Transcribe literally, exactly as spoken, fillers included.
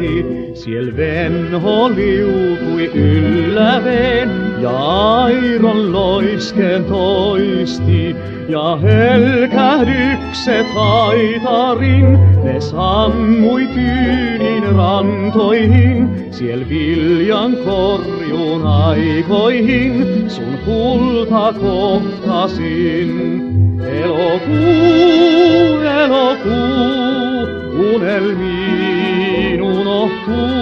loisti, siel venho liutui ylläveen, ja airon loiskeen toisti. Ja helkähdykset haitarin, ne sammui tyynin rantoihin, siel viljan korjuun aikoihin, sun kulta kohtasin. Elokuu, elokuu, unelmiin unohtuu.